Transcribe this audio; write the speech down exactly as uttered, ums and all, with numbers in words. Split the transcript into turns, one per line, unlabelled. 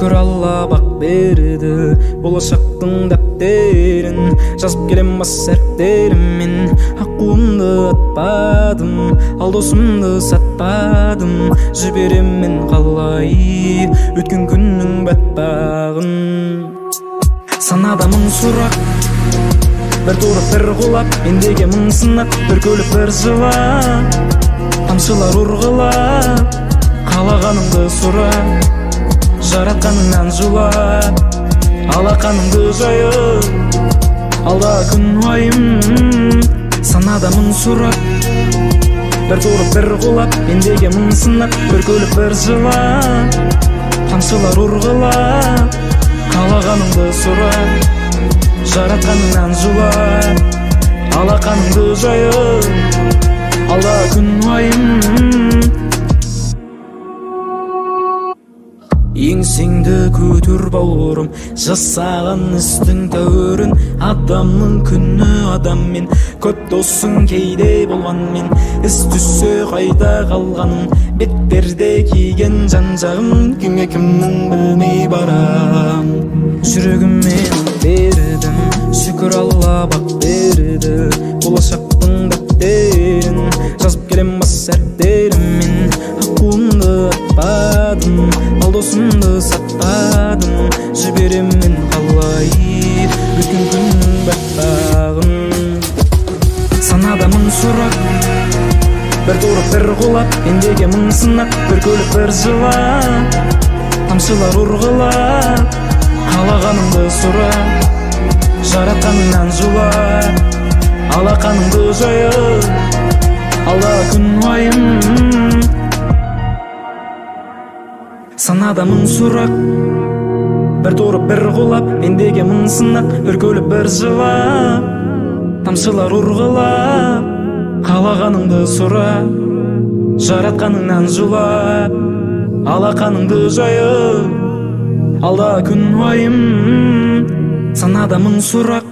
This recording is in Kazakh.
Шүкір Алла бақ берді, болашақтың дәптерін жазып келем бас әріптеріммен. Аққуымды атпадым, ал досымды сатпадым, жіберемін қалай өткен күннің бәтпағын. Санада мың сұрақ, бір тұрып бір құлап, мендегі мың сынақ, бір көліп бір жылап, тамшылар ұрғылап, қалағаныңды сұрап, жаратқаныңнан жылап, алақаныңды жайып, алда күн уайым. Санада мың сұрақ, бір тұрып бір құлап, мендегі мың сынақ, бір көліп бір жылап, тамшылар ұрғылап, қалағаныңды сұрап, жаратқаныңнан жылап, алақаныңды жайып, алда күн уайым. Еңсеңді көтер бауырым, жасаған істің тәуірін. Адамның күні адаммен, көп досың кейде болғанмен, іс түссе қайта қалғаным, бетперде киген жан-жағым, кімге кімнің білмей барам. Жүрегіммен бердім, шүкір Алла бақ берді, болашақтың дәптерін жазып келем бас әріптеріммен. Аққуымды атпадым, ал досымды сатпадым, жіберемін қалай өткен күннің бәтпағын. Санада мың сұрақ, бір тұрып бір құлап, мендегі мың сынақ, бір көліп бір жылап, тамшылар ұрғылап, қалағаныңды сұрап, жаратқаныңнан жылап, алақаныңды жайып, алда күн уайым. Санада мың сұрақ, бір тұрып бір құлап, мендегі мың сынақ, бір көліп бір жылап, тамшылар ұрғылап, қалағаныңды сұрап, жаратқаныңнан жылап, алақаныңды жайып, алда күн уайым. Санада мың сұрақ,